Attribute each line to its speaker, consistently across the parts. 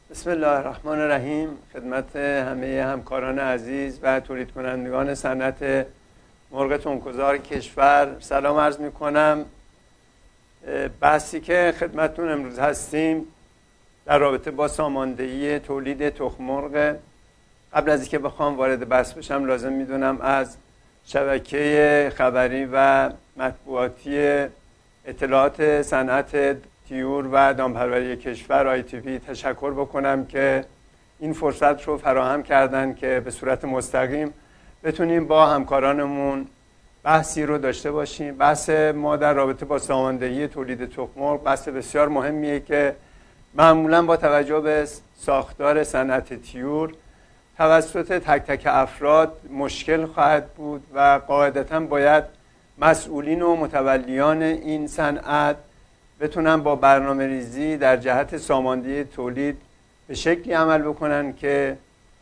Speaker 1: بسم الله الرحمن الرحیم. خدمت همه همکاران عزیز و تولید کنندگان صنعت مرغ تنک‌گذار کشور سلام عرض می کنم. بحثی که خدمتتون امروز هستیم در رابطه با ساماندهی تولید تخم مرغ. قبل از اینکه بخوام وارد بحث بشم لازم میدونم از شبکه خبری و مطبوعاتی اطلاعات صنعت طیور و دامپروری کشور ITP تشکر بکنم که این فرصت رو فراهم کردن که به صورت مستقیم بتونیم با همکارانمون بحثی رو داشته باشیم. بحث ما در رابطه با ساماندهی تولید تخم مرغ بحث بسیار مهمیه که معمولا با توجه به ساختار صنعت طیور توسط تک تک افراد مشکل خواهد بود و قاعدتاً باید مسئولین و متولیان این صنعت بتونن با برنامه ریزی در جهت ساماندهی تولید به شکلی عمل بکنن که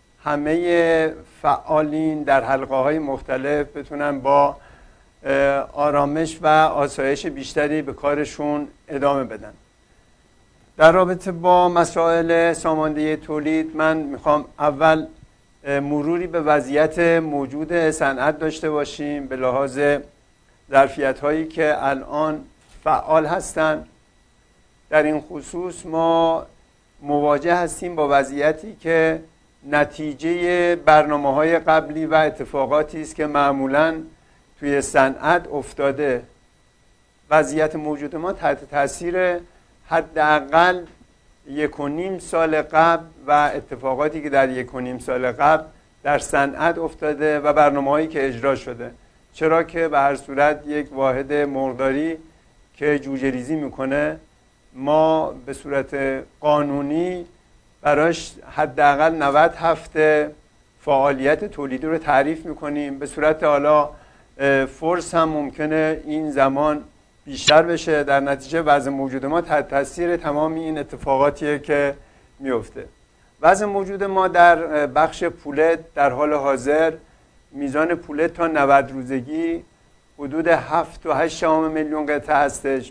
Speaker 1: همه فعالین در حلقه های مختلف بتونن با آرامش و آسایش بیشتری به کارشون ادامه بدن. در رابطه با مسائل ساماندهی تولید من میخوام اول مروری به وضعیت موجود صنعت داشته باشیم به لحاظ ظرفیت هایی که الان فعال هستند. در این خصوص ما مواجه هستیم با وضعیتی که نتیجه برنامه‌های قبلی و اتفاقاتی است که معمولاً توی صنعت افتاده. وضعیت موجود ما تحت تاثیر حداقل 1.5 سال قبل و اتفاقاتی که در 1.5 سال قبل در صنعت افتاده و برنامه‌هایی که اجرا شده. چرا که به هر صورت یک واحد مرغداری که جوجه ریزی میکنه ما به صورت قانونی براش حداقل 90 هفته فعالیت تولیدی رو تعریف میکنیم. به صورت حالا فرض هم ممکنه این زمان بیشتر بشه. در نتیجه وضع موجود ما تحت تاثیر تمام این اتفاقاتیه که میفته. وضع موجود ما در بخش پولت در حال حاضر میزان پولت تا 90 روزگی حدود 7.8 میلیون قطعه هستش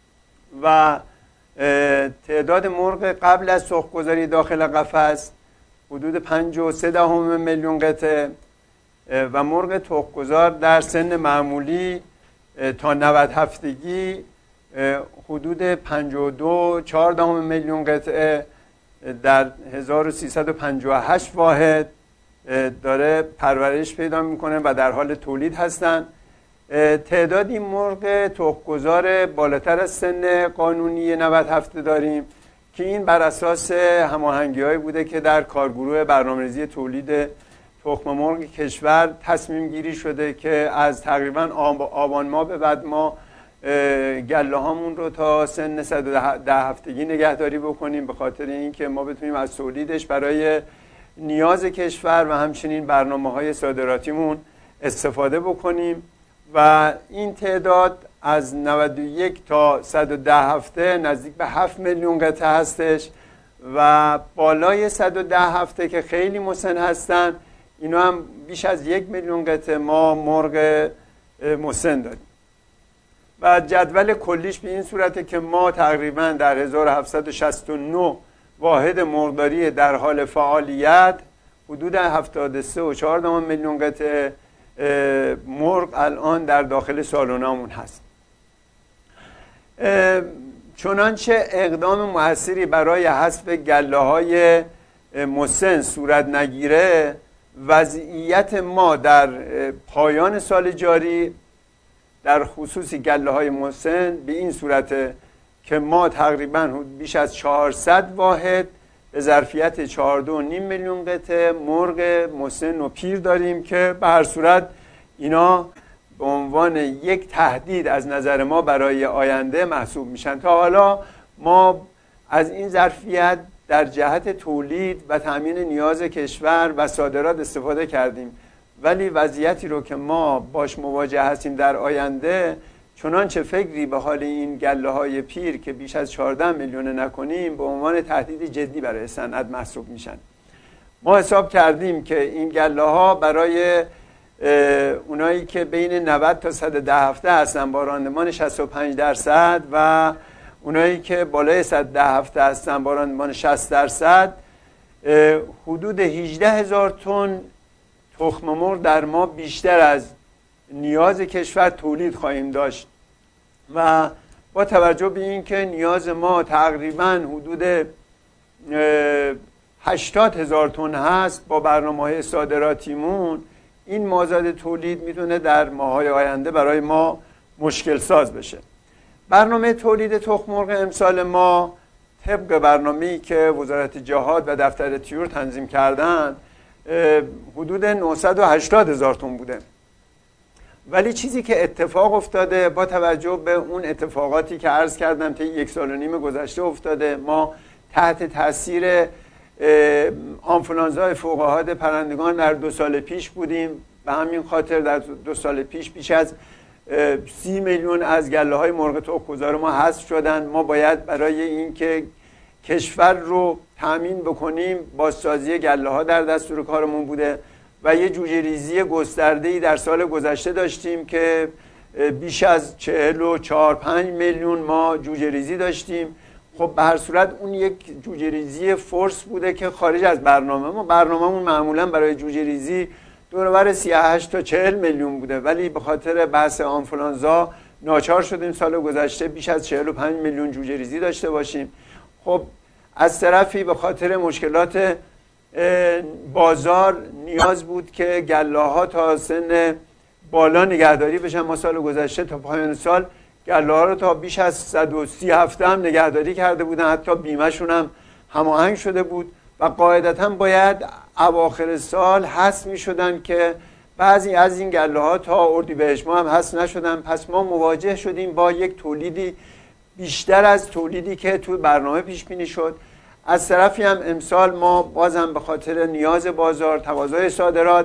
Speaker 1: و تعداد مرغ قبل از سوخت‌گذاری داخل قفس حدود 5.3 میلیون قطعه و مرغ تخم‌گذار در سن معمولی تا 90 هفتگی حدود 52.4 میلیون قطعه در 1358 واحد داره پرورش پیدا میکنه و در حال تولید هستن. تعداد این مرغ تخم‌گذار بالاتر از سن قانونی 90 هفته داریم که این بر اساس هماهنگی‌هایی بوده که در کارگروه برنامه‌ریزی تولید تخم مرغ کشور تصمیم گیری شده که از تقریبا آبان ماه به بعد ما گله هامون رو تا سن 110 هفتگی نگهداری بکنیم به خاطر اینکه ما بتونیم از تولیدش برای نیاز کشور و همچنین برنامه‌های صادراتیمون استفاده بکنیم و این تعداد از 91 تا 110 هفته نزدیک به 7 میلیون قطعه هستش و بالای 110 هفته که خیلی مسن هستن اینا هم بیش از 1 میلیون قطعه ما مرغ مسن داریم و جدول کلیش به این صورته که ما تقریبا در 1769 واحد مرغداری در حال فعالیت حدود 73.4 میلیون قطعه مرغ الان در داخل سالنامون هست. چنانچه اقدام موثری برای حذف گله‌های مسن صورت نگیره وضعیت ما در پایان سال جاری در خصوص گله‌های مسن به این صورته که ما تقریبا بیش از 400 واحد به ظرفیت 4.5 میلیون قطعه مرغ مسن و پیر داریم که به هر صورت اینا به عنوان یک تهدید از نظر ما برای آینده محسوب میشن. تا حالا ما از این ظرفیت در جهت تولید و تامین نیاز کشور و صادرات استفاده کردیم ولی وضعیتی رو که ما باش مواجه هستیم در آینده چنانچه فکری به حال این گله‌های پیر که بیش از 14 میلیون نکنیم به عنوان تهدید جدی برای صنعت محسوب میشن. ما حساب کردیم که این گله‌ها برای اونایی که بین 90 تا 110 هفته هستن با راندمان 65% و اونایی که بالای 110 هفته هستن با راندمان 60%، حدود 18,000 تن تخم مرغ در ما بیشتر از نیاز کشور تولید خواهیم داشت و با توجه به اینکه نیاز ما تقریبا حدود 80,000 تن هست، با برنامه‌های صادراتیمون این مازاد تولید میتونه در ماه‌های آینده برای ما مشکل ساز بشه. برنامه تولید تخم مرغ امسال ما طبق برنامه‌ای که وزارت جهاد و دفتر طیور تنظیم کردن حدود 980,000 تن بوده. ولی چیزی که اتفاق افتاده با توجه به اون اتفاقاتی که عرض کردم طی 1.5 سال گذشته افتاده، ما تحت تاثیر آنفولانزای فوق‌العاده پرندگان در 2 سال پیش بودیم. به همین خاطر در 2 سال پیش بیش از 30 میلیون از گله‌های مرغ تخم‌گذار ما حذف شدن. ما باید برای اینکه کشور رو تأمین بکنیم بازسازی گله‌ها در دستور کارمون بوده و یه جوجه ریزی گسترده‌ای در سال گذشته داشتیم که بیش از 44-45 میلیون ما جوجه ریزی داشتیم. خب به هر صورت اون یک جوجه ریزی فورس بوده که خارج از برنامه ما. برنامه‌مون معمولا برای جوجه ریزی دور و بر 38 تا 40 میلیون بوده، ولی به خاطر بحث آنفولانزا ناچار شدیم سال گذشته بیش از 45 میلیون جوجه ریزی داشته باشیم. خب از طرفی به خاطر مشکلات بازار نیاز بود که گله‌ها تا سن بالا نگهداری بشن. ما سال گذشته تا پایان سال گله‌ها رو تا بیش از 130 هفته هم نگهداری کرده بودن، حتی بیمه‌شون هم هماهنگ شده بود و قاعدتاً باید اواخر سال حذف می‌شدن که بعضی از این گله‌ها تا اردیبهشت ماه هم حذف نشدن. پس ما مواجه شدیم با یک تولیدی بیشتر از تولیدی که توی برنامه پیش بینی شد. از طرفی هم امسال ما بازم به خاطر نیاز بازار، تقاضای صادرات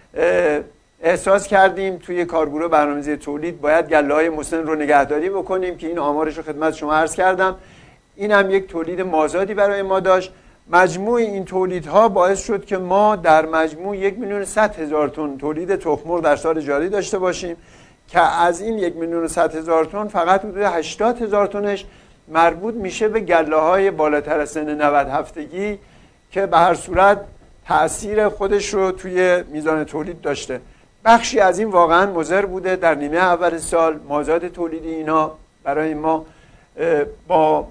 Speaker 1: احساس کردیم توی کارگروه برنامه‌ریزی تولید باید گله‌های مسن رو نگهداری بکنیم که این آمارش رو خدمت شما عرض کردم. این هم یک تولید مازادی برای ما داشت. مجموع این تولیدها باعث شد که ما در مجموع 1,100,000 تن تولید تخم مرغ در سال جاری داشته باشیم که از این 1,100,000 تن فقط حدود 80,000 تنش مربوط میشه به گله‌های بالاتر از سن 90 هفتگی که به هر صورت تأثیر خودش رو توی میزان تولید داشته. بخشی از این واقعا مضر بوده. در نیمه اول سال مازاد تولیدی اینا برای ما با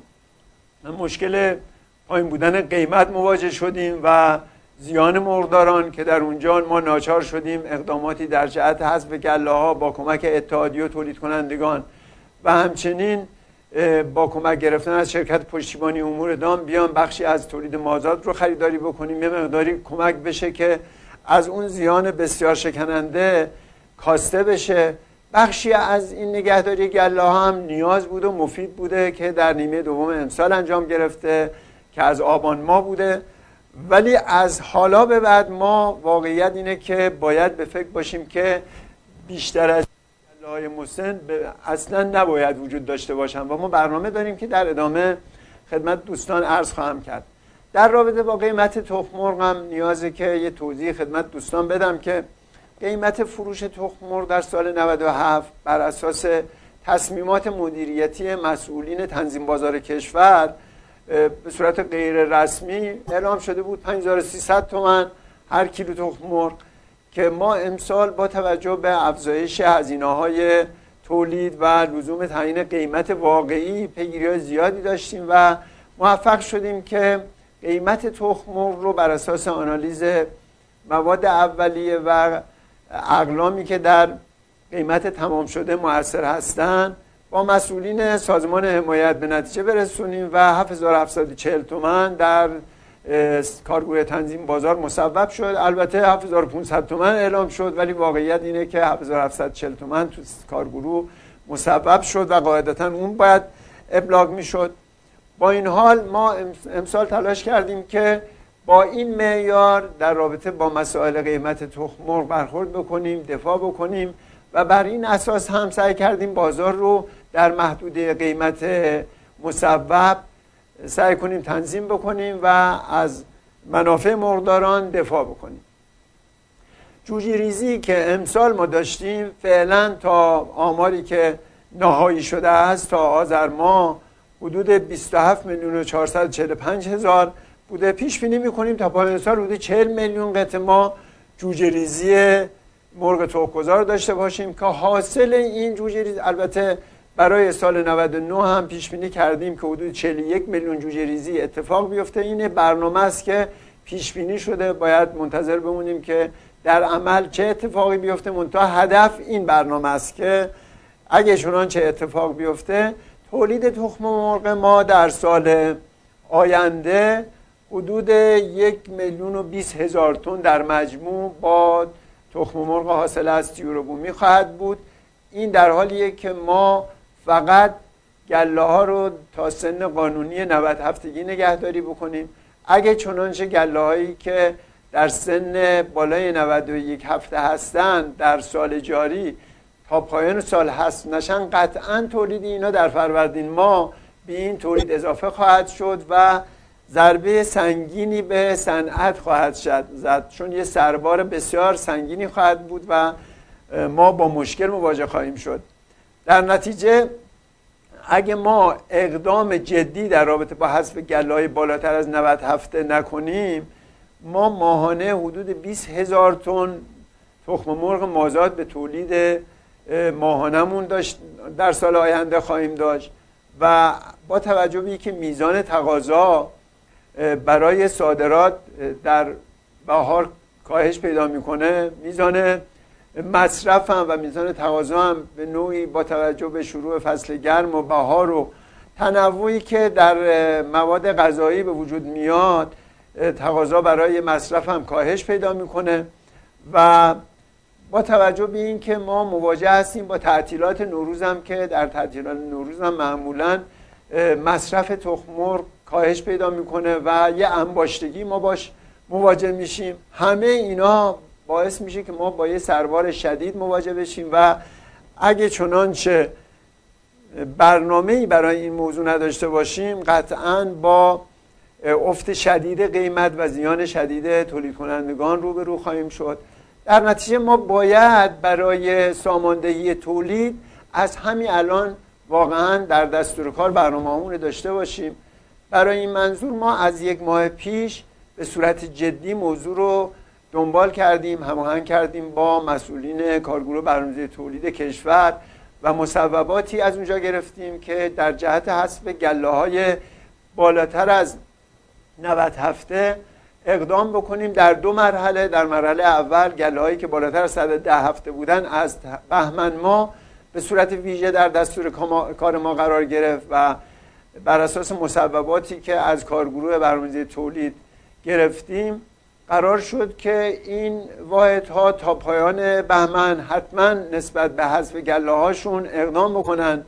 Speaker 1: مشکل پایین بودن قیمت مواجه شدیم و زیان مرغداران که در اونجا ما ناچار شدیم اقداماتی در جهت حذف گله‌ها با کمک اتحادیه تولید کنندگان و همچنین با کمک گرفتن از شرکت پشتیبانی امور دام بیان بخشی از تولید مازاد رو خریداری بکنیم، یه مقداری کمک بشه که از اون زیان بسیار شکننده کاسته بشه. بخشی از این نگهداری گله‌ها هم نیاز بود و مفید بوده که در نیمه دوم امسال انجام گرفته که از آبان ماه بوده. ولی از حالا به بعد ما واقعیت اینه که باید به فکر باشیم که بیشتر از گله‌های مسن اصلا نباید وجود داشته باشن و ما برنامه داریم که در ادامه خدمت دوستان عرض خواهم کرد. در رابطه با قیمت تخم مرغ هم نیازه که یه توضیح خدمت دوستان بدم که قیمت فروش تخم مرغ در سال 97 بر اساس تصمیمات مدیریتی مسئولین تنظیم بازار کشور به صورت غیر رسمی اعلام شده بود 5300 تومان هر کیلو تخم مرغ، که ما امسال با توجه به افزایش هزینه‌های تولید و لزوم تعیین قیمت واقعی پیگیری‌های زیادی داشتیم و موفق شدیم که قیمت تخم مرغ رو بر اساس آنالیز مواد اولیه و اقلامی که در قیمت تمام شده مؤثر هستند با مسئولین سازمان حمایت به نتیجه برسونیم و 7740 تومان در کارگروه تنظیم بازار مصوب شد. البته 7500 تومان اعلام شد ولی واقعیت اینه که 7740 تومان تو کارگروه مصوب شد و قاعدتا اون باید ابلاغ میشد. با این حال ما امسال تلاش کردیم که با این معیار در رابطه با مسائل قیمت تخم مرغ برخورد بکنیم، دفاع بکنیم و بر این اساس هم سعی کردیم بازار رو در محدوده قیمت مصوب سعی کنیم تنظیم بکنیم و از منافع مرغداران دفاع بکنیم. جوجه ریزی که امسال ما داشتیم فعلا تا آماری که نهایی شده است تا آذر ماه حدود 27,445,000 بوده. پیش بینی میکنیم تا پایان سال حدود 40 میلیون قطعه ما جوجه ریزی مرغ تخم‌گذار داشته باشیم که حاصل این جوجه ریزی، البته برای سال 99 هم پیش بینی کردیم که حدود 41 میلیون جوجه ریزی اتفاق بیفته. این برنامه است که پیش بینی شده، باید منتظر بمونیم که در عمل چه اتفاقی بیفته. منتها هدف این برنامه است که اگه چنانچه اتفاق بیفته تولید تخم مرغ ما در سال آینده حدود 1,020,000 تن در مجموع با تخم مرغ حاصل از طیور بومی خواهد بود. این در حالیه که ما فقط گله ها رو تا سن قانونی 90 هفتگی نگهداری بکنیم. اگه چنانچه گله هایی که در سن بالای 91 هفته هستند در سال جاری تا پایان سال حذف نشن، قطعا تولید اینا در فروردین ماه به این تولید اضافه خواهد شد و ضربه سنگینی به صنعت خواهد زد، چون یه سربار بسیار سنگینی خواهد بود و ما با مشکل مواجه خواهیم شد. در نتیجه اگه ما اقدام جدی در رابطه با حذف گله‌های بالاتر از 90 هفته نکنیم، ما ماهانه حدود 20,000 تن تخم مرغ مازاد به تولید ماهانمون در سال آینده خواهیم داشت و با توجه به اینکه میزان تقاضا برای صادرات در بهار کاهش پیدا میکنه، میزان مصرف هم و میزان تقاضا هم به نوعی با توجه به شروع فصل گرم و بهار و تنوعی که در مواد غذایی به وجود میاد، تقاضا برای مصرف هم کاهش پیدا میکنه و با توجه به این که ما مواجه هستیم با تعطیلات نوروز هم که در تعطیلات نوروز هم معمولا مصرف تخم مرغ کاهش پیدا میکنه و یه انباشتگی ما باش مواجه میشیم. همه اینا باعث میشه که ما با یه سربار شدید مواجه بشیم و اگه چنانچه برنامه‌ای برای این موضوع نداشته باشیم، قطعاً با افت شدید قیمت و زیان شدید تولید کنندگان روبرو خواهیم شد. در نتیجه ما باید برای ساماندهی تولید از همین الان واقعاً در دستور کار برنامه‌مون داشته باشیم. برای این منظور ما از 1 ماه پیش به صورت جدی موضوع رو دنبال کردیم، هماهنگ کردیم با مسئولین کارگروه برنامه‌ریزی تولید کشور و مصوباتی از اونجا گرفتیم که در جهت حذف گله‌های بالاتر از 90 هفته اقدام بکنیم در 2 مرحله. در مرحله اول گله‌هایی که بالاتر از 110 هفته بودن از بهمن ماه به صورت ویژه در دستور کار ما قرار گرفت و بر اساس مصوباتی که از کارگروه برنامه‌ریزی تولید گرفتیم قرار شد که این واحدها تا پایان بهمن حتما نسبت به حذف گله‌هاشون اقدام بکنن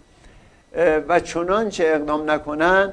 Speaker 1: و چنانچه اقدام نکنن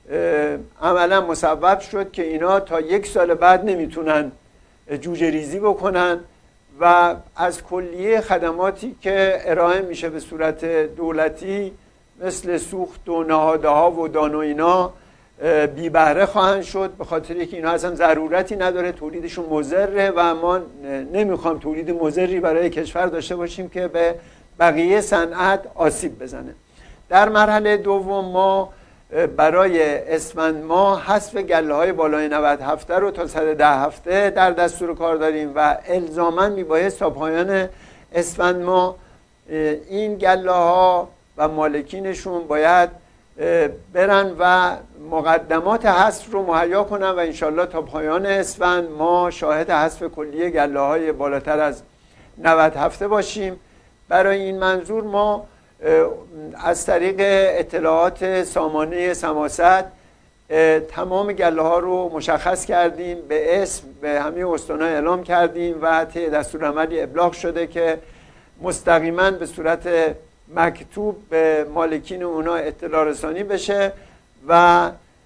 Speaker 1: عملا مسبب شد که اینا تا 1 سال بعد نمیتونن جوجه ریزی بکنن و از کلیه خدماتی که ارائه میشه به صورت دولتی مثل سوخت و نهاده ها و دان و اینا بی بهره خواهند شد، به خاطر اینکه اینا اصلا ضرورتی نداره، تولیدشون مضره و ما نمیخوام تولید مضری برای کشور داشته باشیم که به بقیه صنعت آسیب بزنه. در مرحله دوم ما برای اسفند ماه حذف گله‌های بالای 90 هفته رو تا 110 هفته در دستور کار داریم و الزاماً میبایست تا پایان اسفند ماه این گله‌ها و مالکینشون باید برن و مقدمات حذف رو مهیا کنن و انشالله تا پایان اسفند ما شاهد حذف کلیه گله‌های بالاتر از 90 هفته باشیم. برای این منظور ما از طریق اطلاعات سامانه سماست تمام گله‌ها رو مشخص کردیم، به اسم به همه استان‌ها اعلام کردیم و طی دستورالعملی ابلاغ شده که مستقیما به صورت مکتوب به مالکین اونا اطلاع رسانی بشه و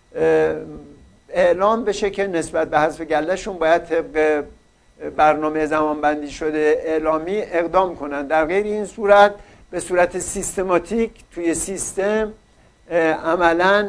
Speaker 1: اعلام بشه که نسبت به حذف گله‌شون باید طبق برنامه زمانبندی شده اعلامی اقدام کنن. در غیر این صورت به صورت سیستماتیک توی سیستم عملاً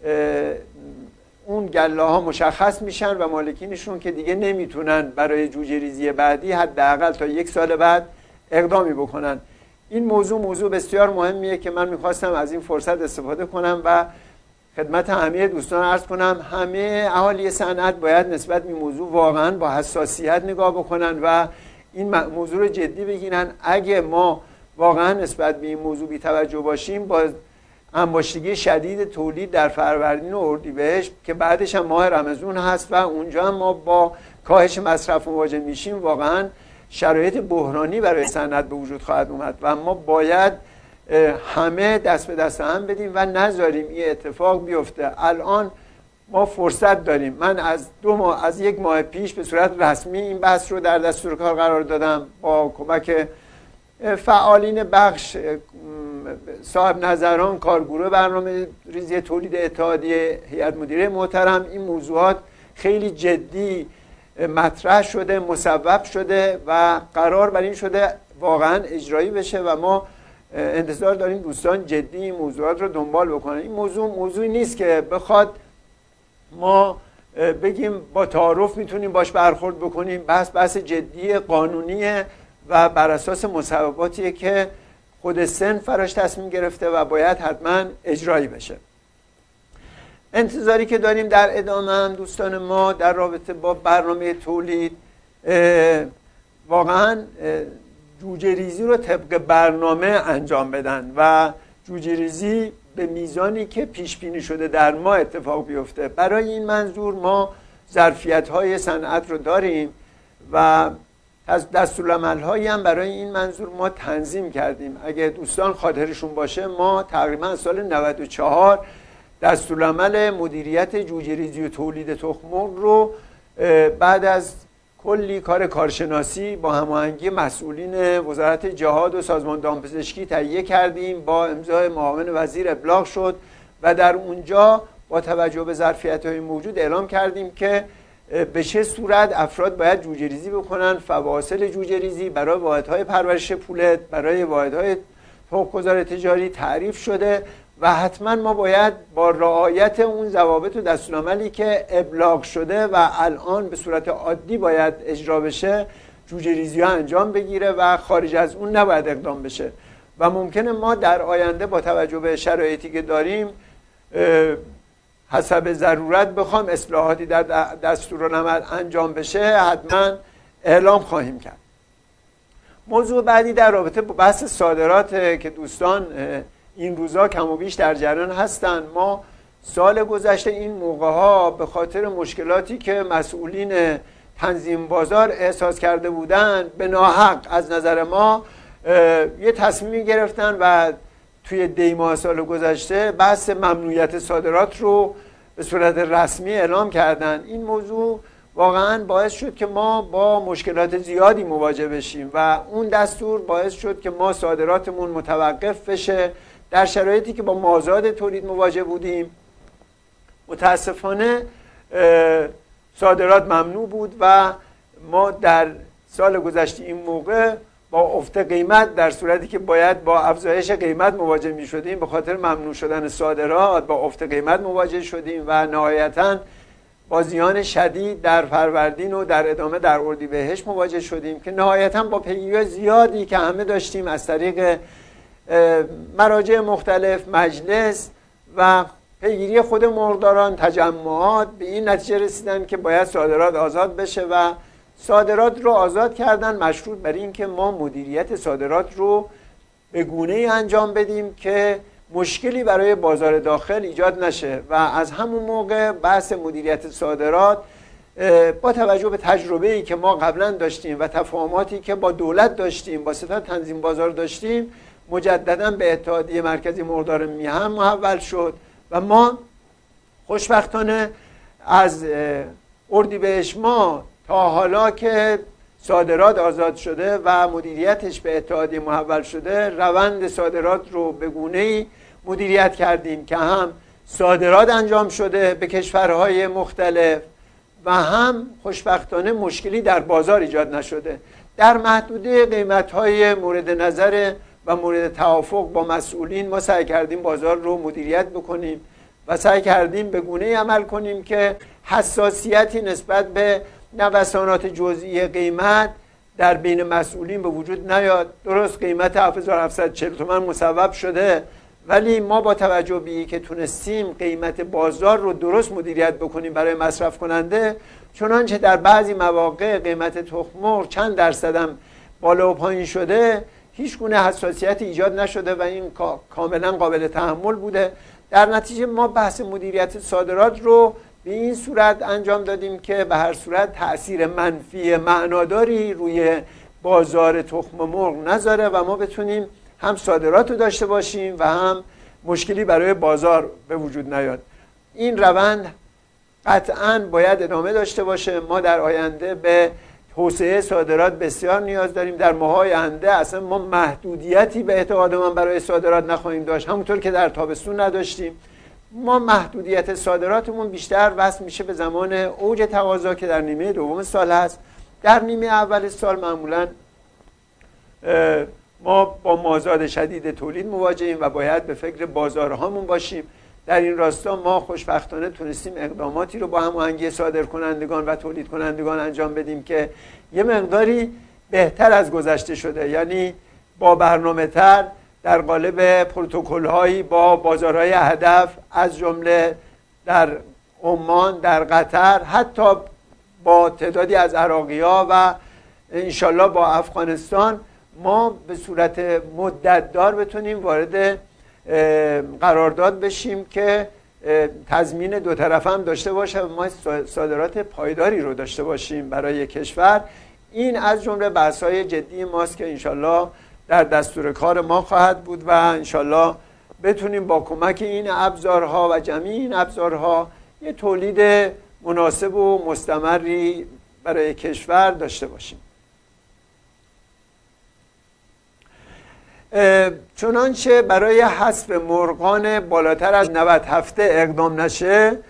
Speaker 1: اون گله‌ها مشخص میشن و مالکینشون که دیگه نمیتونن برای جوجه ریزی بعدی حداقل تا 1 سال بعد اقدامی بکنن. این موضوع بسیار مهمیه که من میخواستم از این فرصت استفاده کنم و خدمت همه دوستان عرض کنم همه اهالی صنعت باید نسبت به موضوع واقعا با حساسیت نگاه بکنن و این موضوع رو جدی بگیرن. اگه ما واقعا نسبت به این موضوع بی توجه باشیم، با انباشتگی شدید تولید در فروردین و اردیبهشت که بعدش هم ماه رمضان هست و اونجا هم ما با کاهش مصرف مواجه میشیم، واقعا شرایط بحرانی برای صنعت به وجود خواهد اومد و ما باید همه دست به دست هم بدیم و نذاریم این اتفاق بیفته. الان ما فرصت داریم. من از یک ماه پیش به صورت رسمی این بحث رو در دستور کار قرار دادم با کمک فعالین بخش، صاحب نظران، کارگروه برنامه ریزی تولید اتحادیه، هیئت مدیره محترم. این موضوعات خیلی جدی مطرح شده، مصوب شده و قرار بر این شده واقعا اجرایی بشه و ما انتظار داریم دوستان جدی این موضوعات رو دنبال بکنن. این موضوعی نیست که بخواد ما بگیم با تعارف میتونیم باش برخورد بکنیم. بحث جدی قانونیه و بر اساس مصوباتیه که خود سن فراش تصمیم گرفته و باید حتما اجرایی بشه. انتظاری که داریم در ادامه هم دوستان ما در رابطه با برنامه تولید، واقعا جوجه ریزی رو طبق برنامه انجام بدن و جوجه ریزی به میزانی که پیش بینی شده در ما اتفاق بیفته. برای این منظور ما ظرفیت‌های صنعت رو داریم و از دستورالعمل‌هایی هم برای این منظور ما تنظیم کردیم. اگه دوستان خاطرشون باشه، ما تقریبا سال 94 دستورالعمل مدیریت جوجه ریزی و تولید تخم مرغ رو بعد از کلی کار کارشناسی با هماهنگی مسئولین وزارت جهاد و سازمان دامپزشکی تهیه کردیم، با امضای معاون وزیر ابلاغ شد و در اونجا با توجه به ظرفیت‌های موجود اعلام کردیم که به چه صورت افراد باید جوجه ریزی بکنن. فواصل جوجه ریزی برای واحدهای پرورش پولت، برای واحدهای تخم‌گذار تجاری تعریف شده و حتما ما باید با رعایت اون ضوابط و دستورالعملی که ابلاغ شده و الان به صورت عادی باید اجرا بشه جوجه ریزی ها انجام بگیره و خارج از اون نباید اقدام بشه. و ممکنه ما در آینده با توجه به شرایطی که داریم حسب ضرورت بخوام اصلاحاتی در دستورالعمل انجام بشه، حتما اعلام خواهیم کرد. موضوع بعدی در رابطه با بحث صادرات که دوستان این روزا کم و بیش در جریان هستن. ما سال گذشته این موقع‌ها به خاطر مشکلاتی که مسئولین تنظیم بازار احساس کرده بودن، به ناحق از نظر ما یه تصمیمی گرفتن و توی دیماه سال گذشته بحث ممنوعیت صادرات رو به صورت رسمی اعلام کردن. این موضوع واقعا باعث شد که ما با مشکلات زیادی مواجه بشیم و اون دستور باعث شد که ما صادراتمون متوقف بشه در شرایطی که با مازاد تولید مواجه بودیم. متاسفانه صادرات ممنوع بود و ما در سال گذشته این موقع با افت قیمت، در صورتی که باید با افزایش قیمت مواجه می شدیم، به خاطر ممنوع شدن صادرات با افت قیمت مواجه شدیم و نهایتاً با زیان شدید در فروردین و در ادامه در اردیبهشت مواجه شدیم که نهایتاً با پیگیری زیادی که همه داشتیم از طریق مراجع مختلف، مجلس و پیگیری خود مرغداران، تجمعات، به این نتیجه رسیدن که باید صادرات آزاد بشه و صادرات رو آزاد کردن، مشروط بر این که ما مدیریت صادرات رو به گونه‌ای انجام بدیم که مشکلی برای بازار داخل ایجاد نشه. و از همون موقع بحث مدیریت صادرات با توجه به تجربه‌ای که ما قبلا داشتیم و تفاهماتی که با دولت داشتیم، با ستاد تنظیم بازار داشتیم، مجددا به اتحادیه مرکزی مرغدار میهن محول شد و ما خوشبختانه از اردیبهشت ماه تا حالا که صادرات آزاد شده و مدیریتش به اتحادیه محول شده، روند صادرات رو به گونه‌ای مدیریت کردیم که هم صادرات انجام شده به کشورهای مختلف و هم خوشبختانه مشکلی در بازار ایجاد نشده. در محدوده قیمت‌های مورد نظر و مورد توافق با مسئولین ما سعی کردیم بازار رو مدیریت بکنیم و سعی کردیم به گونه‌ای عمل کنیم که حساسیتی نسبت به نوسانات جزئی قیمت در بین مسئولین به وجود نیاد. درست قیمت 7740 تومان مصوب شده ولی ما با توجه به اینکه تونستیم قیمت بازار رو درست مدیریت بکنیم برای مصرف کننده، چنانچه در بعضی مواقع قیمت تخم مرغ چند درصد هم بالا و پایین شده، هیچ گونه حساسیت ایجاد نشده و این کاملا قابل تحمل بوده. در نتیجه ما بحث مدیریت صادرات رو به این صورت انجام دادیم که به هر صورت تأثیر منفی معناداری روی بازار تخم مرغ نذاره و ما بتونیم هم صادرات رو داشته باشیم و هم مشکلی برای بازار به وجود نیاد. این روند قطعاً باید ادامه داشته باشه. ما در آینده به توسعه صادرات بسیار نیاز داریم. در ماه‌های آینده اصلا ما محدودیتی به اعتقاد من برای صادرات نخواهیم داشت، همونطور که در تابستون نداشتیم. ما محدودیت صادراتمون بیشتر وصل میشه به زمان اوج تقاضا که در نیمه دوم سال هست. در نیمه اول سال معمولاً ما با مازاد شدید تولید مواجهیم و باید به فکر بازارهامون باشیم. در این راستا ما خوشبختانه تونستیم اقداماتی رو با هماهنگی صادرکنندگان و تولید کنندگان انجام بدیم که یه مقداری بهتر از گذشته شده، یعنی با برنامه تر در قالب پروتکل هایی با بازارهای هدف از جمله در عمان، در قطر، حتی با تعدادی از عراقی‌ها و انشالله با افغانستان ما به صورت مدتدار بتونیم وارد قرارداد بشیم که تضمین دو طرف هم داشته باشه و ما صادرات پایداری رو داشته باشیم برای کشور. این از جمله بحث‌های جدی ماست که انشالله در دستور کار ما خواهد بود و انشالله بتونیم با کمک این ابزارها و جمعی این ابزارها یه تولید مناسب و مستمری برای کشور داشته باشیم. چنانچه برای حذف مرغان بالاتر از 90 هفته اقدام نشه،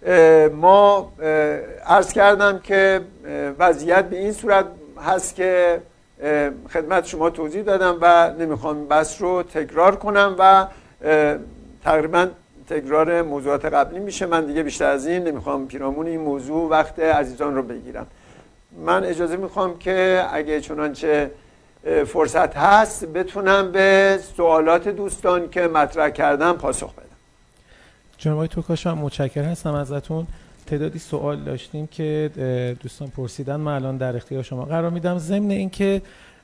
Speaker 1: ما عرض کردم که وضعیت به این صورت هست که خدمت شما توضیح دادم و نمیخوام بس رو تکرار کنم و تقریبا تکرار موضوعات قبلی میشه. من دیگه بیشتر از این نمیخوام پیرامون این موضوع وقت عزیزان رو بگیرم. من اجازه میخوام که اگه چنانچه فرصت هست بتونم به سوالات دوستان که مطرح کردم پاسخ بدم.
Speaker 2: جناب آقای توکاش، من متشکرم هستم ازتون. تعدادی سوال داشتیم که دوستان پرسیدن، من الان در اختیار شما قرار میدم. ضمن اینکه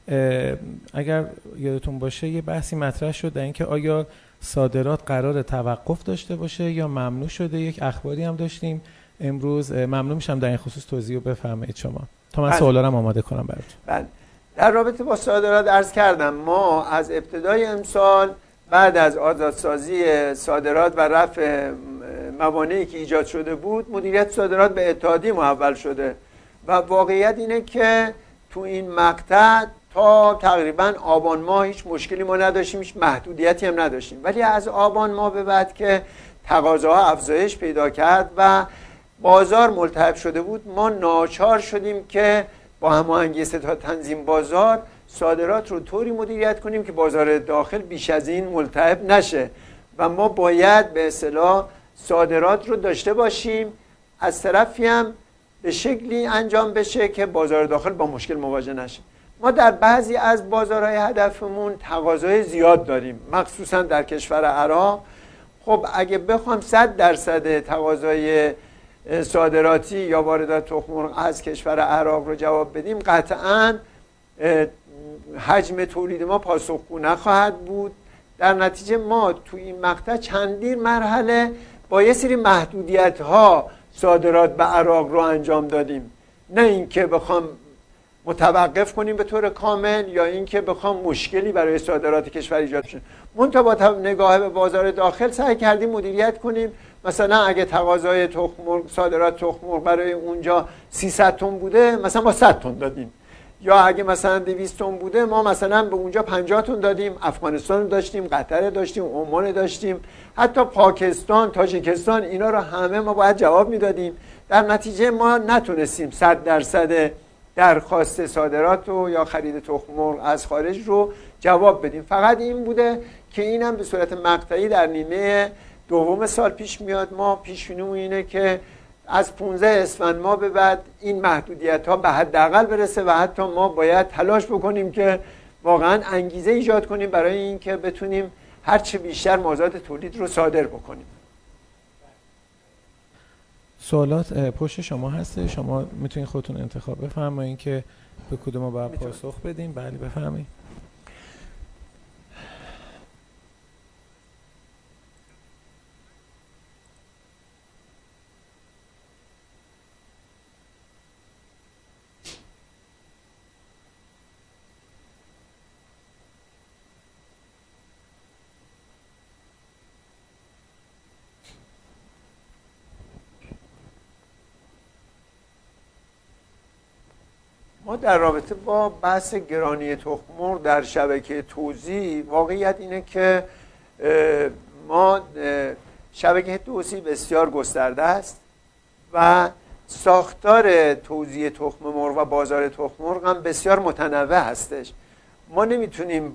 Speaker 2: اگر یادتون باشه یه بحثی مطرح شد در اینکه آیا صادرات قرار توقف داشته باشه یا ممنوع شده. یک اخباری هم داشتیم امروز. ممنوع میشم در این خصوص توضیح رو بفرمایید شما تا من سوالا رو آماده کنم براتون.
Speaker 1: بله، در رابطه با صادرات عرض کردم ما از ابتدای امسال بعد از آزادسازی صادرات و رفع موانعی که ایجاد شده بود، مدیریت صادرات به اتحادیه محول شده و واقعیت اینه که تو این مقطع تا تقریبا آبان ماه هیچ مشکلی ما نداشتیم، هیچ محدودیتی هم نداشتیم. ولی از آبان ماه به بعد که تقاضاها افزایش پیدا کرد و بازار ملتهب شده بود، ما ناچار شدیم که با هماهنگی ستاد تنظیم بازار صادرات رو طوری مدیریت کنیم که بازار داخل بیش از این ملتهب نشه و ما باید به اصطلاح صادرات رو داشته باشیم، از طرفی هم به شکلی انجام بشه که بازار داخل با مشکل مواجه نشه. ما در بعضی از بازارهای هدفمون تقاضای زیاد داریم، مخصوصا در کشور عراق. خب اگه بخوام 100% تقاضای صادراتی یا واردات تخم مرغ از کشور عراق رو جواب بدیم، قطعاً حجم تولید ما پاسخگو نخواهد بود. در نتیجه ما تو این مقطع چندین مرحله با یه سری محدودیت‌ها صادرات به عراق رو انجام دادیم، نه اینکه بخوام متوقف کنیم به طور کامل یا اینکه بخوام مشکلی برای صادرات کشور ایجاد شه. منتها با نگاه به بازار داخل سعی کردیم مدیریت کنیم. مثلا اگه تقاضای تخم مرغ، صادرات تخم مرغ برای اونجا 300 تن بوده، مثلا ما 100 تن دادیم، یا اگه مثلا 200 تن بوده ما مثلا به اونجا 50 تن دادیم. افغانستان داشتیم، قطر داشتیم، عمان داشتیم، حتی پاکستان، تاجیکستان، اینا رو همه ما باید جواب میدادیم. در نتیجه ما نتونستیم 100% درخواست صادرات رو یا خرید تخم مرغ از خارج رو جواب بدیم. فقط این بوده که اینم به صورت مقطعی در نیمه دوم سال پیش میاد. ما پیش‌بینیمون اینه که از 15 اسفند ماه به بعد این محدودیت‌ها به حداقل برسه و حتی ما باید تلاش بکنیم که واقعا انگیزه ایجاد کنیم برای اینکه بتونیم هرچه بیشتر مازاد تولید رو صادر بکنیم.
Speaker 2: سوالات پشت شما هسته، شما میتونید خودتون انتخاب بفرمایید که به کدوم باید پاسخ بدیم. بله بفرمایید.
Speaker 1: ما در رابطه با بحث گرانی تخم مرغ در شبکه توزیع، واقعیت اینه که ما شبکه توزیع بسیار گسترده است و ساختار توزیع تخم مرغ و بازار تخم مرغ هم بسیار متنوع هستش. ما نمیتونیم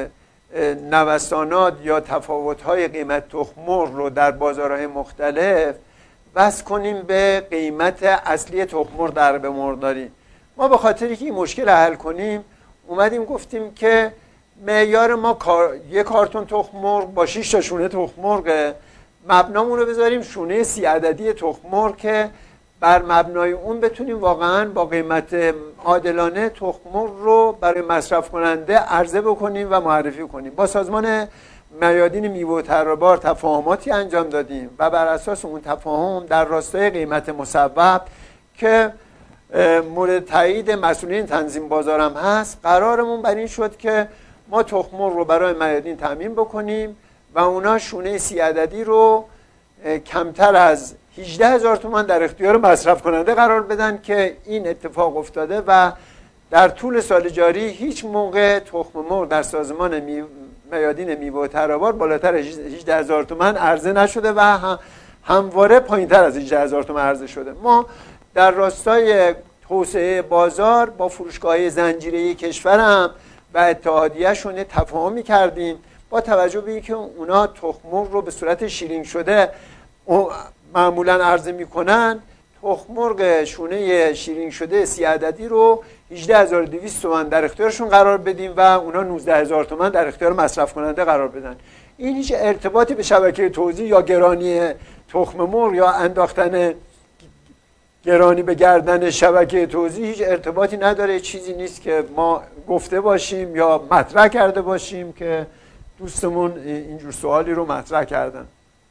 Speaker 1: نوسانات یا تفاوت‌های قیمت تخم مرغ رو در بازارهای مختلف وصل کنیم به قیمت اصلی تخم مرغ در به مرغداری. ما به خاطری که این مشکل حل کنیم اومدیم گفتیم که معیار ما یک کارتون تخم مرغ با 6 تا شونه تخم مرغ، مبنامون رو بذاریم شونه 30 عددی تخم مرغ که بر مبنای اون بتونیم واقعا با قیمت عادلانه تخم مرغ رو برای مصرف کننده عرضه بکنیم و معرفی کنیم. با سازمان میادین میوه و ترابار تفاهماتی انجام دادیم و بر اساس اون تفاهم در راستای قیمت مصوب که مورد تایید مسئولین تنظیم بازارم هست، قرارمون بر این شد که ما تخم مرغ رو برای میادین تامین بکنیم و اونا شونه 30 عددی رو کمتر از 18,000 تومان در اختیار مصرف کننده قرار بدن که این اتفاق افتاده و در طول سال جاری هیچ موقع تخم مرغ در سازمان میادین میوه و ترابار بالاتر از 18,000 تومان عرضه نشده و همواره پایینتر از 18,000 تومان عرضه شده. ما در راستای توسعه بازار با فروشگاه‌های زنجیره‌ای کشورم و اتحادیه‌شون تفاهمی کردیم با توجه به اینکه اونا تخم مرغ رو به صورت شیرین شده معمولاً عرضه می‌کنن، تخم مرغ شونه شیرین شده 30 عددی رو 18,200 تومان در اختیارشون قرار بدیم و اونا 19,000 تومان در اختیار مصرف کننده قرار بدن. این هیچ ارتباطی به شبکه توزیع یا گرانی تخم مرغ یا انداختن گرانی به گردن شبکه توزیع هیچ ارتباطی نداره. چیزی نیست که ما گفته باشیم یا مطرح کرده باشیم که دوستمون اینجور سوالی رو مطرح کردن.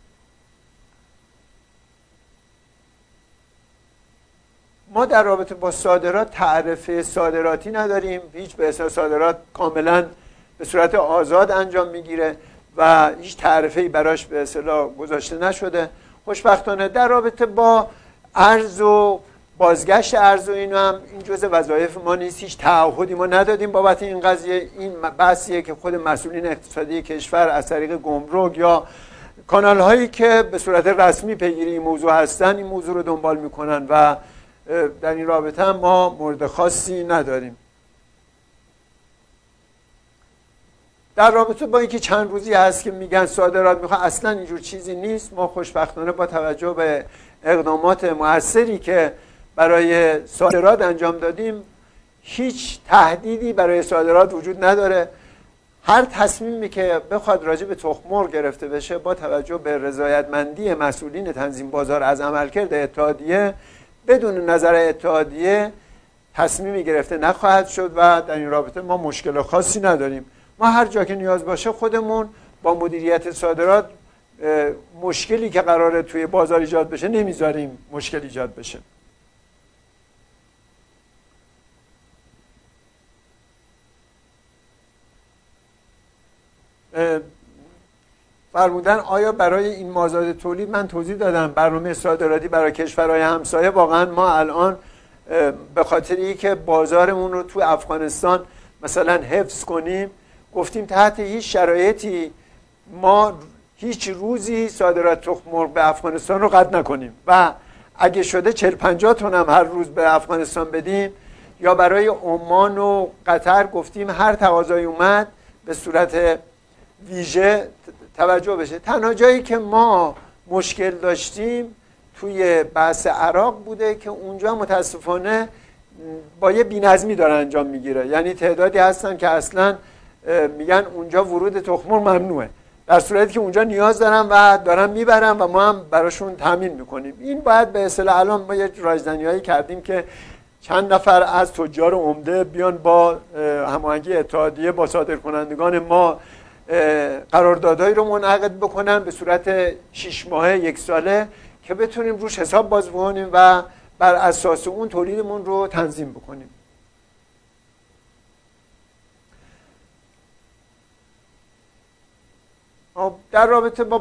Speaker 1: ما در رابطه با صادرات تعرفه صادراتی نداریم، هیچ به اساس صادرات کاملا به صورت آزاد انجام میگیره و هیچ تعرفه‌ای براش به اصطلاح گذاشته نشده. خوشبختانه در رابطه با ارز و بازگشت ارز و اینو هم این جزء وظایف ما نیست، هیچ تعهدی ما ندادیم بابت این قضیه. این بحثیه که خود مسئولین اقتصادی کشور از طریق گمرک یا کانال هایی که به صورت رسمی پیگیری این موضوع هستن این موضوع رو دنبال میکنن و در این رابطه هم ما مورد خاصی نداریم. در رابطه با اینکه چند روزی هست که میگن صادرات میخوان، اصلا اینجور چیزی نیست. ما خوشبختانه با توجه به اقدامات مؤثری که برای صادرات انجام دادیم هیچ تهدیدی برای صادرات وجود نداره. هر تصمیمی که بخواد راجع به تخم مرغ گرفته بشه با توجه به رضایتمندی مسئولین تنظیم بازار از عملکرد اتحادیه بدون نظر اتحادیه تصمیمی گرفته نخواهد شد و در این رابطه ما مشکل خاصی نداریم. ما هر جا که نیاز باشه خودمون با مدیریت صادرات مشکلی که قراره توی بازار ایجاد بشه نمیذاریم مشکل ایجاد بشه. فرمودن آیا برای این مازاد تولید، من توضیح دادم برنامه صادراتی برای کشورهای همسایه واقعا ما الان به خاطر اینکه بازارمون رو تو افغانستان مثلا حفظ کنیم گفتیم تحت هیچ شرایطی ما هیچ روزی صادرات تخم مرغ به افغانستان رو قطع نکنیم و اگه شده 40-50 تن هم هر روز به افغانستان بدیم. یا برای عمان و قطر گفتیم هر تقاضایی اومد به صورت ویژه توجه بشه. تنها جایی که ما مشکل داشتیم توی بحث عراق بوده که اونجا متاسفانه با یه بی‌نظمی داره انجام میگیره. یعنی تعدادی هستن که اصلا میگن اونجا ورود تخم مرغ ممنوعه در صورتی که اونجا نیاز دارن و دارن میبرن و ما هم براشون تامین میکنیم. این باید به اصطلاح الان ما یه رایزنی‌هایی کردیم که چند نفر از تجار عمده بیان با هماهنگی اتحادیه با صادرکنندگان ما قراردادهایی رو منعقد بکنن به صورت 6 ماهه 1 ساله که بتونیم روش حساب باز بکنیم و بر اساس اون تولیدمون رو تنظیم بکنیم. در رابطه با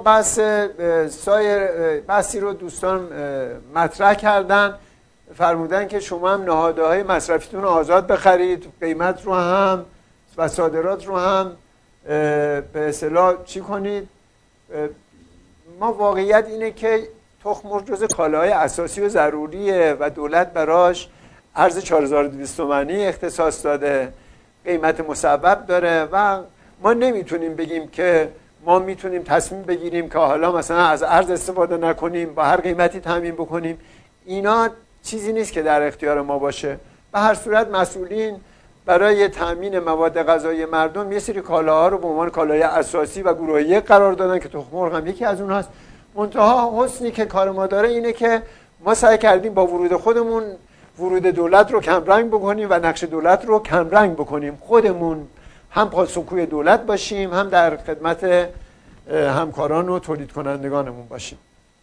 Speaker 1: بحثی رو دوستان مطرح کردن، فرمودن که شما هم نهادهای مصرفیتون رو آزاد بخرید، قیمت رو هم و صادرات رو هم به اصطلاح چی کنید. ما واقعیت اینه که تخم مرغ جزء کالاهای اساسی و ضروریه و دولت براش ارز 4200 تومانی اختصاص داده، قیمت مصوب داره و ما نمیتونیم بگیم که ما میتونیم تصمیم بگیریم که حالا مثلا از ارز استفاده نکنیم، با هر قیمتی تامین بکنیم. اینا چیزی نیست که در اختیار ما باشه. به هر صورت مسئولین برای تامین مواد غذایی مردم یه سری کالاها رو به عنوان کالای اساسی و گروهی قرار دادن که تخم مرغ هم یکی از اونهاست. منتها حسنی که کار ما داره اینه که ما سعی کردیم با ورود خودمون ورود دولت رو کمرنگ بکنیم و نقش دولت رو کمرنگ بکنیم. خودمون هم پاسخگوی دولت باشیم، هم در خدمت همکاران و تولید کنندگانمون باشیم.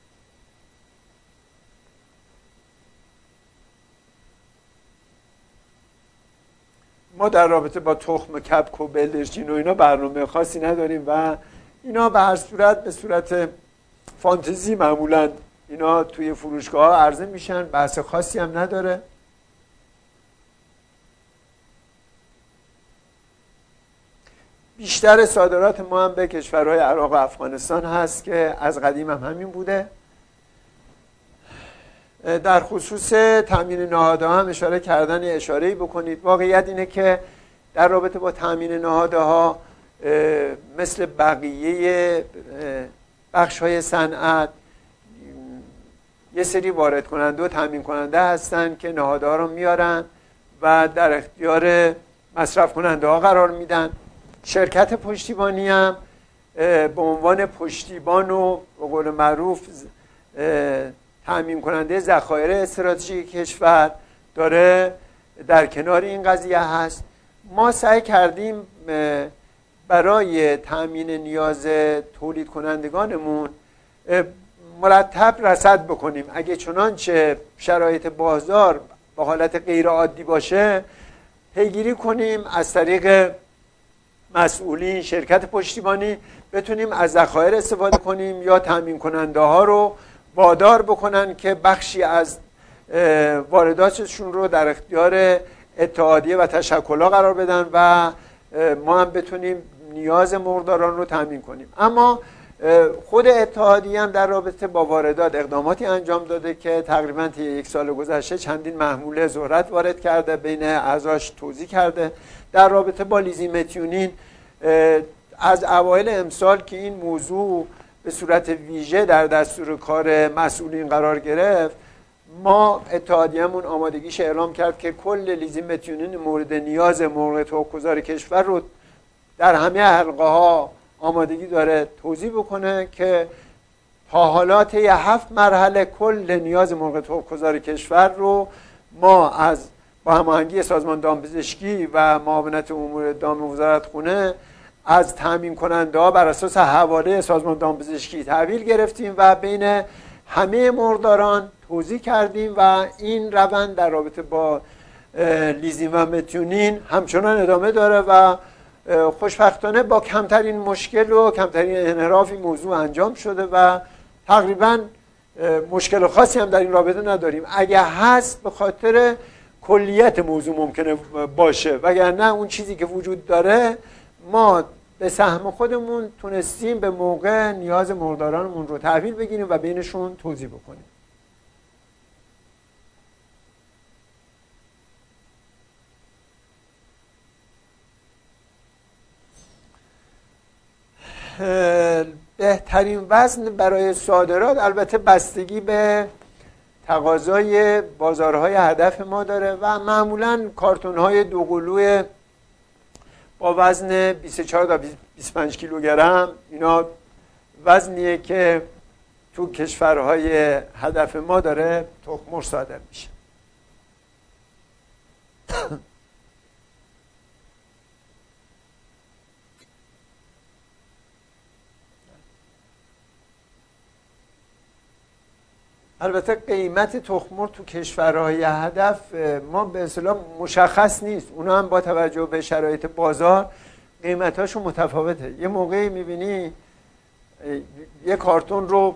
Speaker 1: ما در رابطه با تخم کپک و بلدرچین و اینا برنامه خاصی نداریم و اینا به هر صورت به صورت فانتزی معمولا اینا توی فروشگاه ها عرضه میشن، بحث خاصی هم نداره. بیشتر صادرات ما هم به کشورهای عراق و افغانستان هست که از قدیم هم همین بوده. در خصوص تامین نهادها هم اشاره کردن، اشاره‌ای بکنید. واقعیت اینه که در رابطه با تامین نهادها مثل بقیه بخش‌های صنعت یه سری وارد کننده و تامین کننده هستن که نهادها رو میارن و در اختیار مصرف کننده ها قرار میدن. شرکت پشتیبانی هم به عنوان پشتیبان و به قول معروف تامین کننده ذخایر استراتژیک کشور داره در کنار این قضیه هست. ما سعی کردیم برای تامین نیاز تولید کنندگانمون مرتب رصد بکنیم. اگه چنانچه شرایط بازار به حالت غیر عادی باشه پیگیری کنیم از طریق مسئولین شرکت پشتیبانی بتونیم از ذخایر استفاده کنیم یا تامین کننده ها رو وادار بکنن که بخشی از وارداتشون رو در اختیار اتحادیه و تشکل‌ها قرار بدن و ما هم بتونیم نیاز مرغداران رو تامین کنیم. اما خود اتحادیه هم در رابطه با واردات اقداماتی انجام داده که تقریبا طی 1 سال گذشته چندین محموله ذرت وارد کرده، بین اعضاش توزیع کرده. در رابطه با لیزینگ متیونین از اوایل امسال که این موضوع به صورت ویژه در دستور کار مسئولین قرار گرفت، ما اتحادیه‌مون آمادگیش اعلام کرد که کل لیزینگ متیونین مورد نیاز مرغ تخم‌گذار کشور رو در همه حلقه ها آمادگی داره توزیع بکنه که تا حالا طی 7 مرحله کل نیاز مرغ تخم‌گذار کشور رو ما با هماهنگی سازمان دامپزشکی و معاونت امور دام وزارتخونه از تامین کننده ها بر اساس حواله سازمان دامپزشکی تحویل گرفتیم و بین همه مرغداران توزیع کردیم و این روند در رابطه با لیزینگ و متیونین همچنان ادامه داره و خوشبختانه با کمترین مشکل و کمترین انحراف این موضوع انجام شده و تقریبا مشکل خاصی هم در این رابطه نداریم. اگه هست به خاطر کلیت موضوع ممکنه باشه، وگرنه اون چیزی که وجود داره ما به سهم خودمون تونستیم به موقع نیاز مرغدارانمون رو تحویل بگیریم و بینشون توزیع بکنیم. بهترین وزن برای صادرات البته بستگی به تقاضای بازارهای هدف ما داره و معمولاً کارتون‌های 2 قلو با وزن 24 تا 25 کیلوگرم اینا وزنیه که تو کشورهای هدف ما داره تخم مرغ صادر میشه. البته قیمت تخم مرغ تو کشورهای هدف ما به اصطلاح مشخص نیست، اونا هم با توجه به شرایط بازار قیمتاشون متفاوته. یه موقعی میبینی یه کارتون رو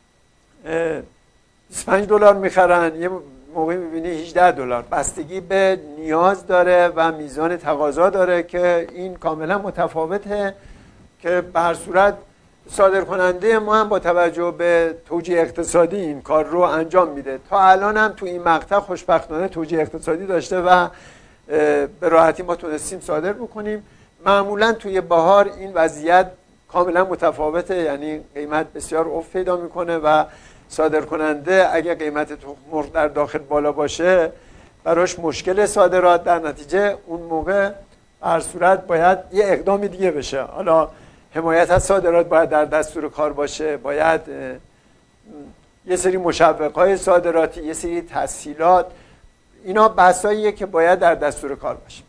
Speaker 1: $25 میخرن، یه موقعی میبینی $18، بستگی به نیاز داره و میزان تقاضا داره که این کاملا متفاوته، که به هر صورت صادر کننده ما هم با توجه به توجیه اقتصادی این کار رو انجام میده. تا الان هم تو این مقطع خوشبختانه توجیه اقتصادی داشته و به راحتی ما تونستیم صادر بکنیم. معمولا توی بهار این وضعیت کاملا متفاوته، یعنی قیمت بسیار افت پیدا میکنه و صادر کننده اگه قیمت تخم مرغ در داخل بالا باشه براش مشکل صادرات، در نتیجه اون موقع هر صورت باید یه اقدامی دیگه بشه. حالا حمایت از صادرات باید در دستور کار باشه، باید یه سری مشوق‌های صادراتی، یه سری تسهیلات، اینا بحثاییه که باید در دستور کار باشه.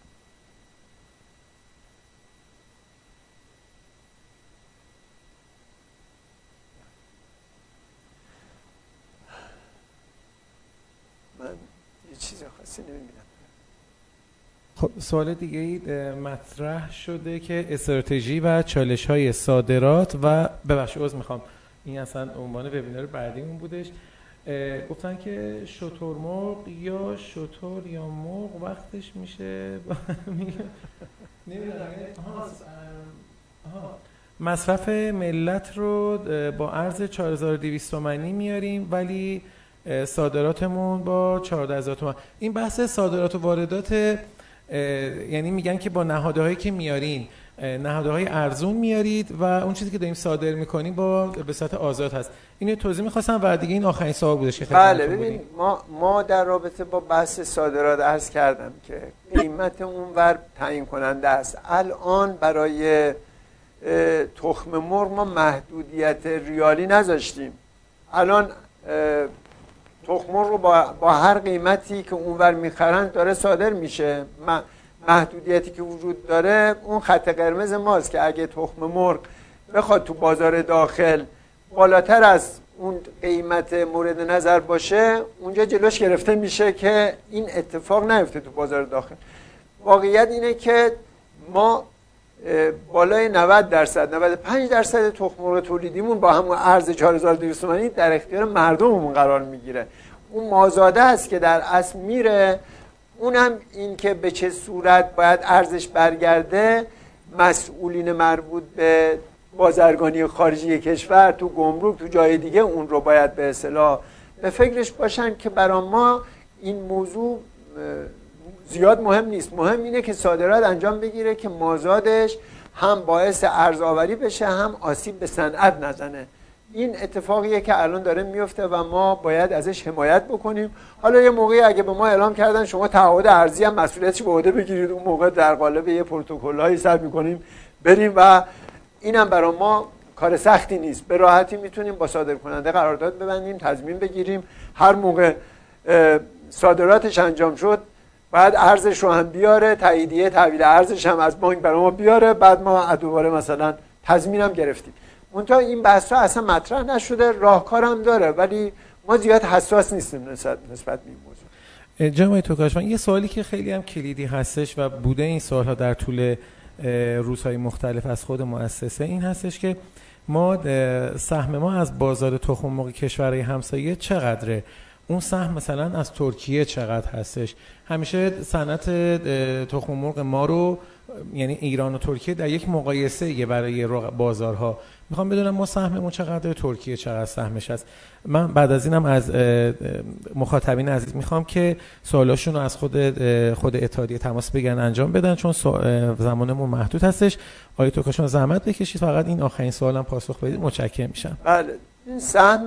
Speaker 1: من یه چیز خاصی نمی‌بینم.
Speaker 2: خب سوال دیگه ای مطرح شده که استراتژی و چالش‌های صادرات و عذر میخوام، این اصلا عنوان وبینار بعدیمون بودش. گفتن که شترمرغ یا شتر یا مرغ وقتش میشه مصرف ملت رو با ارز 4200 تومانی میاریم ولی صادراتمون با 14000 تومان. این بحث صادرات و واردات، یعنی میگن که با نهادهایی که میارین نهادهای ارزون میارید و اون چیزی که داریم صادر میکنیم با به صورت آزاد هست. اینو توضیح میخواستم و دیگه این آخرین سوال بودش که
Speaker 1: بله ببین ما در رابطه با بحث صادرات عرض کردم که قیمت اونور تعیین کننده است. الان برای تخم مرغ ما محدودیت ریالی نذاشتیم. الان تخم مرغ رو با هر قیمتی که اونور میخرن داره صادر میشه. محدودیتی که وجود داره اون خط قرمز ماست که اگه تخم مرغ بخواد تو بازار داخل بالاتر از اون قیمت مورد نظر باشه، اونجا جلوش گرفته میشه که این اتفاق نیفته تو بازار داخل. واقعیت اینه که ما بالای 90% 95% تخم مرغ تولیدیمون با همون ارز 4200 تومانی در اختیار مردممون قرار میگیره. اون مازاده است که در اصل میره، اونم این که به چه صورت باید ارزش برگرده مسئولین مربوط به بازرگانی خارجی کشور تو گمرک تو جای دیگه اون رو باید به اصطلاح به فکرش باشن که برای ما این موضوع زیاد مهم نیست. مهم اینه که صادرات انجام بگیره که مازادش هم باعث ارزآوری بشه هم آسیب به صنعت نزنه. این اتفاقیه که الان داره میفته و ما باید ازش حمایت بکنیم. حالا یه موقعی اگه به ما اعلام کردن شما تعهد ارزی هم مسئولیتش به عهده بگیرید، اون موقع در قالب یه پروتکل‌هایی سر می‌کنیم بریم و اینم برای ما کار سختی نیست. به راحتی میتونیم با صادر کننده قرارداد ببندیم، تضمین بگیریم. هر موقع صادراتش انجام شد بعد ارزش رو هم بیاره، تاییدیه تحویل ارزش هم از بانک برای ما بیاره، بعد ما دوباره مثلا تضمینم گرفتیم. منتها این بحثا اصلا مطرح نشده، راهکارم داره ولی ما زیاد حساس نیستیم نسبت به این موضوع.
Speaker 2: جناب توکاشوان، یه سوالی که خیلی هم کلیدی هستش و بوده این سوالها در طول روزهای مختلف از خود مؤسسه این هستش که ما سهم ما از بازار تخم مرغ کشورهای همسایه چقدره؟ اون سهم مثلا از ترکیه چقدر هستش؟ همیشه صنعت تخم مرغ ما رو، یعنی ایران و ترکیه، در یک مقایسه برای بازارها. میخوام بدونم ما سهممون چقدر، ترکیه چقدر سهمش هست. من بعد از اینم از مخاطبین عزیز میخوام که سوالاشون رو از خود اتحادیه تماس بگیرن انجام بدن، چون زمانمون محدود هستش. آقای توکاشوان زحمت بکشید فقط این آخرین سوالم پاسخ بدید، متشکرم میشم.
Speaker 1: بله، این سهم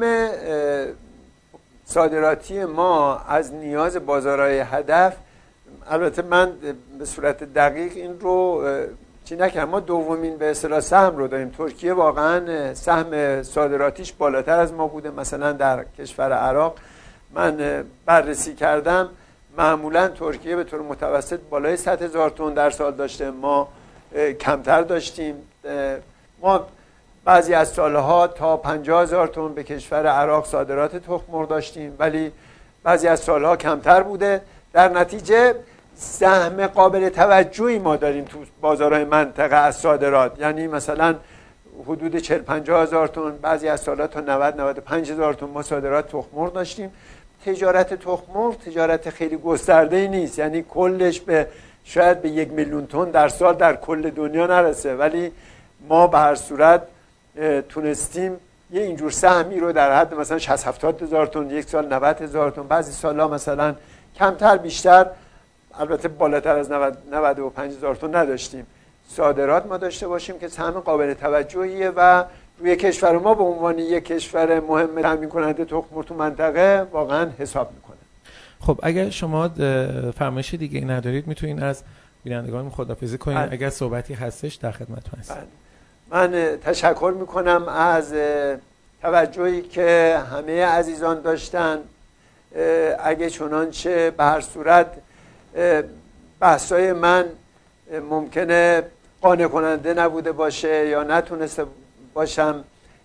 Speaker 1: صادراتی ما از نیاز بازارهای هدف، البته من به صورت دقیق این رو چی نکردن. ما دومین به اصطلاح سهم رو داریم. ترکیه واقعا سهم صادراتیش بالاتر از ما بوده. مثلا در کشور عراق من بررسی کردم، معمولا ترکیه به طور متوسط بالای 100,000 تن در سال داشته، ما کمتر داشتیم. ما بعضی از سالها تا 50,000 تن به کشور عراق صادرات تخم مرغ داشتیم، ولی بعضی از سالها کمتر بوده. در نتیجه سهم قابل توجهی ما داریم تو بازارهای منطقه از صادرات، یعنی مثلا حدود 40-50,000 تن، بعضی از سالها تا 90-95,000 تن ما صادرات تخم مرغ داشتیم. تجارت تخم مرغ تجارت خیلی گسترده‌ای نیست، یعنی کلش به شاید به 1,000,000 تن در سال در کل دنیا نرسه، ولی ما به هر صورت تونستیم یه اینجور سهمی رو در حد مثلا 60-70,000 تن، یک سال 90,000 تن، بعضی سالها مثلا کمتر بیشتر، البته بالاتر از 95,000 تن نداشتیم صادرات ما داشته باشیم که سهم قابل توجهیه و روی کشور ما به عنوان یک کشور مهم تامین کننده تخم مرغ تو منطقه واقعا حساب میکنه.
Speaker 2: خب اگر شما فرمایش دیگه ندارید میتونین از بینندگان خداحافظی کنین. اگر صحبتی هستش در خدمتتون هستم.
Speaker 1: من تشکر میکنم از توجهی که همه عزیزان داشتن. اگه چنانچه به هر صورت بحثای من ممکنه قانع کننده نبوده باشه یا نتونسته باشم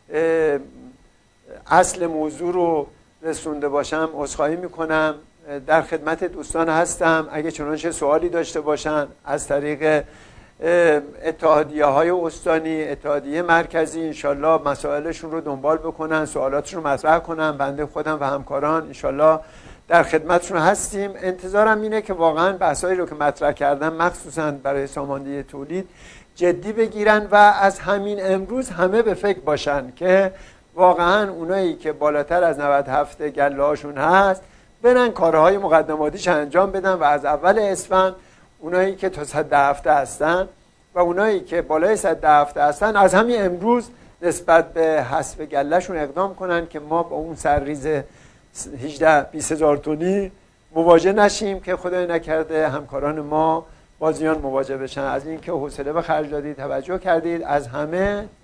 Speaker 1: اصل موضوع رو رسونده باشم، عذرخواهی میکنم. در خدمت دوستان هستم. اگه چنانچه سوالی داشته باشن از طریق اتحادیه های استانی، اتحادیه مرکزی، انشالله مسائلشون رو دنبال بکنن، سوالاتشون رو مطرح کنن. بنده خودم و همکاران انشالله در خدمتشون هستیم. انتظارم اینه که واقعا بحثایی رو که مطرح کردم مخصوصا برای ساماندهی تولید جدی بگیرن و از همین امروز همه به فکر باشن که واقعا اونایی که بالاتر از 97 گله هاشون هست برن کارهای مقدماتیش انجام بدن و از اول اسفند اونایی که تا 107 هستن و اونایی که بالای 107 هستن از همین امروز نسبت به حذف گلهشون اقدام کنن که ما با اون سرریز 18-20 هزار تنی مواجه نشیم که خدای نکرده همکاران ما با زیان مواجه بشن. از اینکه حوصله به خرج دادید، توجه کردید، از همه